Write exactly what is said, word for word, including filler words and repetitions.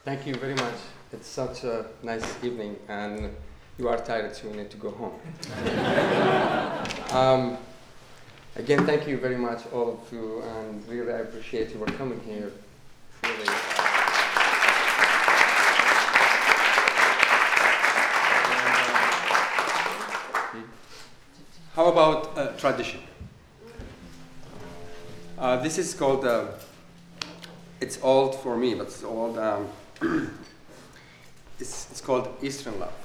Thank you very much. It's such a nice evening, and you are tired, so you need to go home. um, again, thank you very much, all of you, and really I appreciate you for coming here. Really. How about uh, tradition? Uh, this is called, uh, it's old for me, but it's old, um, it's, it's called Eastern Love.